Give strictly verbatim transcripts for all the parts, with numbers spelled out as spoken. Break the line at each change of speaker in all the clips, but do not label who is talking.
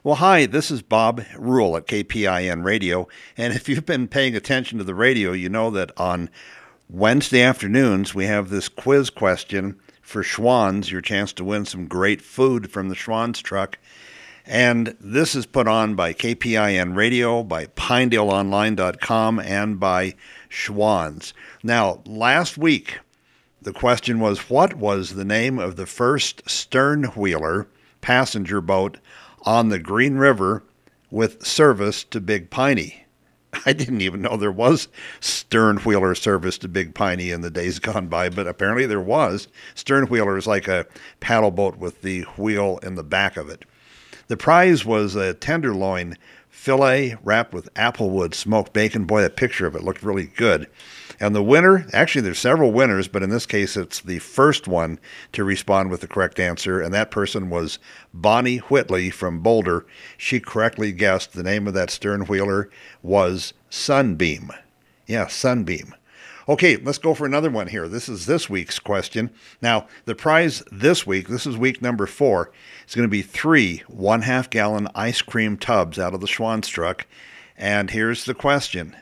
Well, hi, this is Bob Rule at K P I N Radio. And if you've been paying attention to the radio, you know that on Wednesday afternoons we have this quiz question for Schwann's, your chance to win some great food from the Schwann's truck. And this is put on by K P I N Radio, by Pinedale Online dot com, and by Schwann's. Now, last week, the question was, what was the name of the first stern-wheeler passenger boat on the Green River with service to Big Piney? I didn't even know there was stern-wheeler service to Big Piney in the days gone by, but apparently there was. Stern-wheeler is like a paddle boat with the wheel in the back of it. The prize was a tenderloin fillet wrapped with applewood smoked bacon. Boy, that picture of it looked really good. And the winner, actually there's several winners, but in this case it's the first one to respond with the correct answer, and that person was Bonnie Whitley from Boulder. She correctly guessed the name of that stern-wheeler was Sunbeam. Yeah, Sunbeam. Okay, let's go for another one here. This is this week's question. Now, the prize this week, this is week number four, is going to be three one-half gallon ice cream tubs out of the Schwann's truck. And here's the question.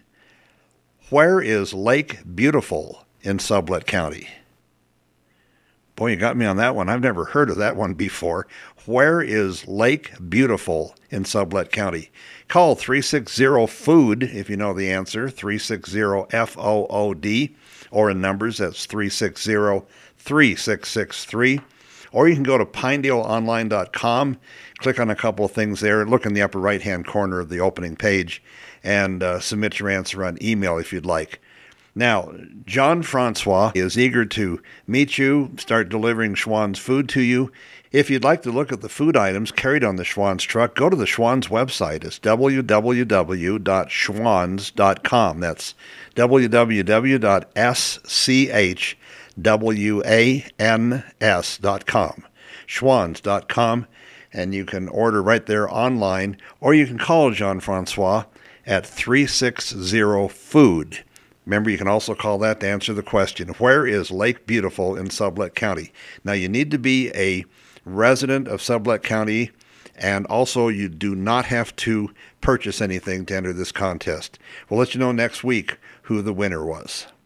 Where is Lake Beautiful in Sublette County? Boy, you got me on that one. I've never heard of that one before. Where is Lake Beautiful in Sublette County? Call three six zero food if you know the answer, three six zero F O O D, or in numbers, that's three six zero, three six six three. Or you can go to Pinedale Online dot com, click on a couple of things there, look in the upper right-hand corner of the opening page, and uh, submit your answer on email if you'd like. Now, John Francois is eager to meet you, start delivering Schwann's food to you. If you'd like to look at the food items carried on the Schwann's truck, go to the Schwann's website. It's w w w dot schwanns dot com. That's w w w dot schwanns dot com. schwanns dot com, and you can order right there online, or you can call Jean-Francois at three six zero food. Remember, you can also call that to answer the question, where is Lake Beautiful in Sublette County? Now, you need to be a resident of Sublette County, and also you do not have to purchase anything to enter this contest. We'll let you know next week who the winner was.